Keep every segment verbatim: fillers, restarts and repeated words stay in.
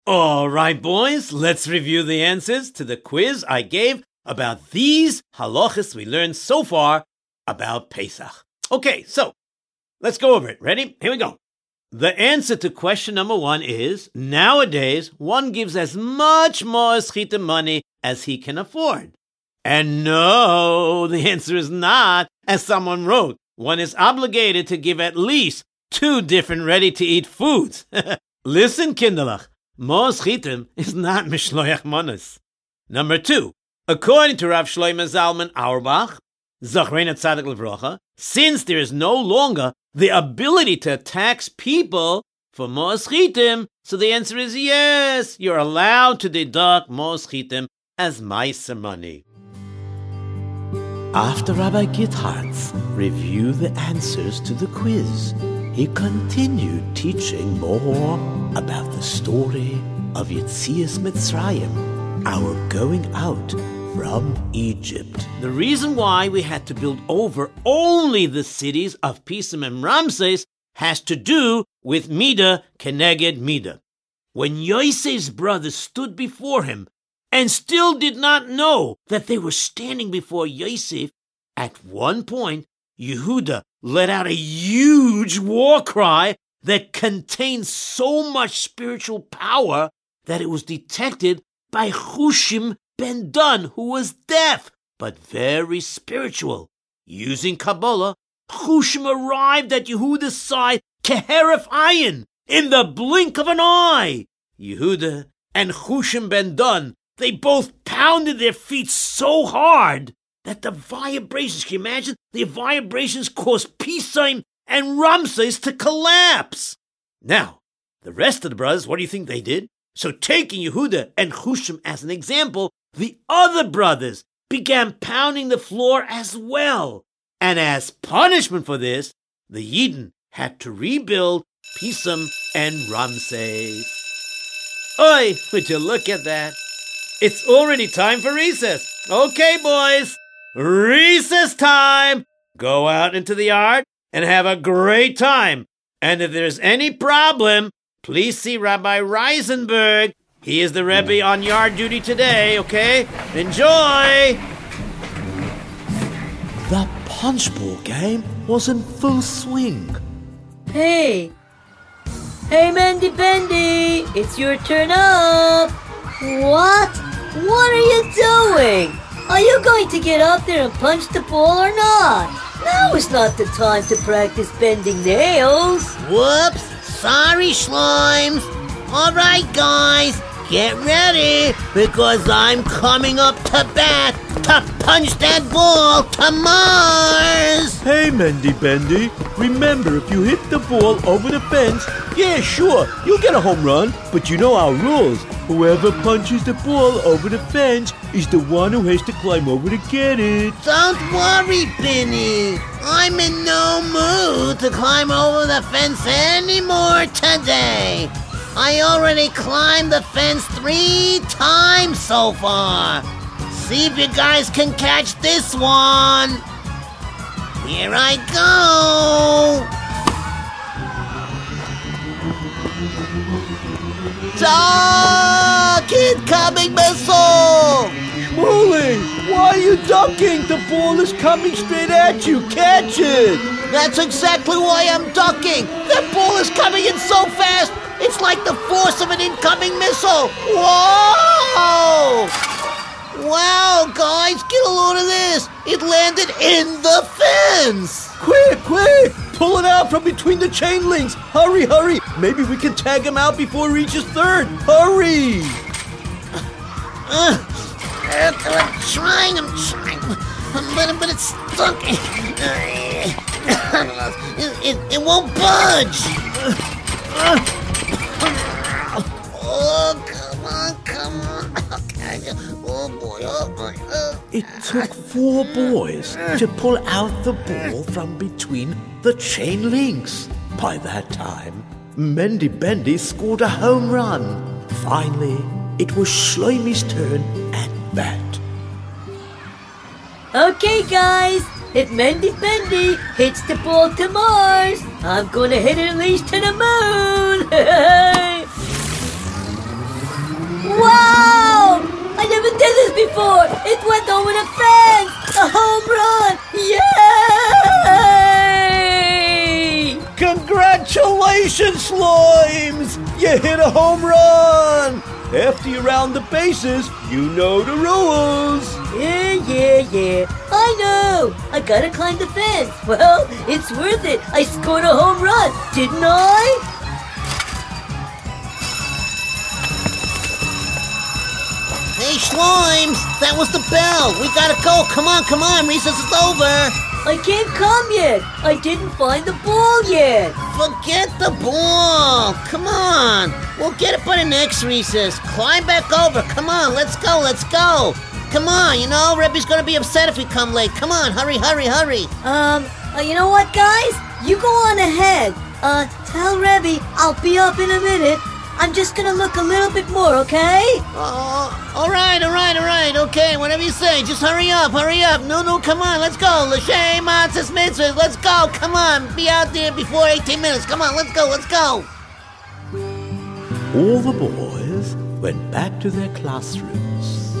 All right, boys, let's review the answers to the quiz I gave about these halachas we learned so far about Pesach. Okay, so let's go over it. Ready? Here we go. The answer to question number one is, nowadays, one gives as much Mo'ez Chitim money as he can afford. And no, the answer is not, as someone wrote, one is obligated to give at least two different ready-to-eat foods. Listen, Kinderlach, Mo'ez Chitim is not Mishloach Manos. Number two, according to Rav Shlomo Zalman Auerbach, Zachrena Tzadik Levrocha, since there is no longer the ability to tax people for Mo'ez Chitim, so the answer is yes, you're allowed to deduct Mo'ez Chitim as Meiser money. After Rabbi Githartz reviewed the answers to the quiz, he continued teaching more about the story of Yetzias Mitzrayim, our going out from Egypt. The reason why we had to build over only the cities of Pisum and Ramses has to do with Mida Keneged Mida. When Yosef's brothers stood before him and still did not know that they were standing before Yosef, at one point, Yehuda let out a huge war cry that contained so much spiritual power that it was detected by Hushim ben Dun, who was deaf, but very spiritual. Using Kabbalah, Hushim arrived at Yehuda's side keheref ayin, in the blink of an eye. Yehuda and Hushim ben Dun, they both pounded their feet so hard that the vibrations, can you imagine? The vibrations caused Pisum and Ramses to collapse. Now, the rest of the brothers, what do you think they did? So taking Yehuda and Hushim as an example, the other brothers began pounding the floor as well. And as punishment for this, the Yidden had to rebuild Pisum and Ramses. Oi, would you look at that? It's already time for recess. Okay, boys, recess time. Go out into the yard and have a great time. And if there's any problem, please see Rabbi Reisenberg. He is the Rebbe on yard duty today, okay? Enjoy! The punchball game was in full swing. Hey! Hey, Mendy Bendy! It's your turn up! What? What are you doing? Are you going to get up there and punch the ball or not? Now is not the time to practice bending nails. Whoops! Sorry, Slimes. All right, guys, get ready, because I'm coming up to bat to punch that ball to Mars. Hey, Mendy Bendy, remember, if you hit the ball over the fence, yeah, sure, you'll get a home run, but you know our rules. Whoever punches the ball over the fence is the one who has to climb over to get it. Don't worry, Benny. I'm in no mood to climb over the fence anymore today. I already climbed the fence three times so far. See if you guys can catch this one. Here I go. Duck! Incoming missile! Shmuley, why are you ducking? The ball is coming straight at you. Catch it! That's exactly why I'm ducking. That ball is coming in so fast. It's like the force of an incoming missile. Whoa! Wow, guys, get a load of this. It landed in the fence. Quick, quick! Pull it out from between the chain links. Hurry, hurry. Maybe we can tag him out before he reaches third. Hurry! Uh, uh, I'm trying, I'm trying. But, but it's stuck. it, it, it won't budge. Oh, come on, come on. Oh, boy, oh, boy. Oh. It took four boys to pull out the ball from between the chain links. By that time, Mendy Bendy scored a home run. Finally, it was Shloimi's turn at bat. Okay, guys, if Mendy Bendy hits the ball to Mars, I'm gonna hit it at least to the moon. It went over the fence! A home run! Yay! Congratulations, Slimes! You hit a home run! After you round the bases, you know the rules. Yeah, yeah, yeah. I know. I gotta climb the fence. Well, it's worth it. I scored a home run, didn't I? Hey, Slimes, that was the bell. We gotta go. Come on, come on. Recess is over. I can't come yet. I didn't find the ball yet. Forget the ball. Come on. We'll get it by the next recess. Climb back over. Come on, let's go, let's go. Come on, you know, Rebby's gonna be upset if we come late. Come on, hurry, hurry, hurry. Um, uh, you know what, guys? You go on ahead. Uh, tell Rebby I'll be up in a minute. I'm just gonna look a little bit more, okay? Oh, all right, all right, all right. Okay, whatever you say. Just hurry up, hurry up. No, no, come on, let's go. L'shay Matzahs Mitzvahs, let's go. Come on, be out there before eighteen minutes. Come on, let's go, let's go. All the boys went back to their classrooms.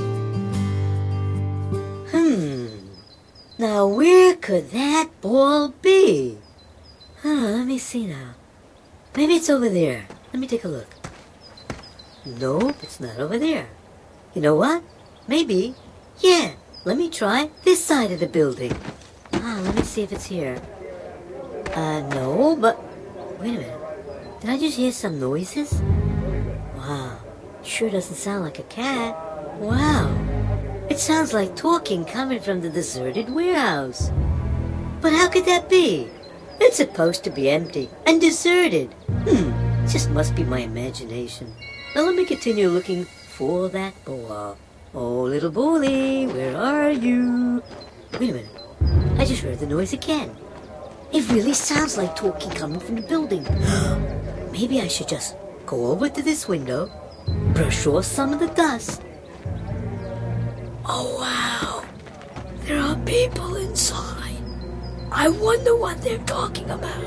Hmm. Now, where could that ball be? Huh, let me see now. Maybe it's over there. Let me take a look. Nope, it's not over there. You know what? Maybe. Yeah, let me try this side of the building. Ah, let me see if it's here. Uh, no, but... Wait a minute. Did I just hear some noises? Wow, sure doesn't sound like a cat. Wow. It sounds like talking coming from the deserted warehouse. But how could that be? It's supposed to be empty and deserted. Hmm, just must be my imagination. Now let me continue looking for that ball. Oh, little bully, where are you? Wait a minute. I just heard the noise again. It really sounds like talking coming from the building. Maybe I should just go over to this window, brush off some of the dust. Oh, wow. There are people inside. I wonder what they're talking about.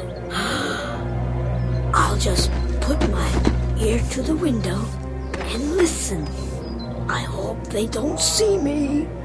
I'll just put my ear to the window and listen. I hope they don't see me.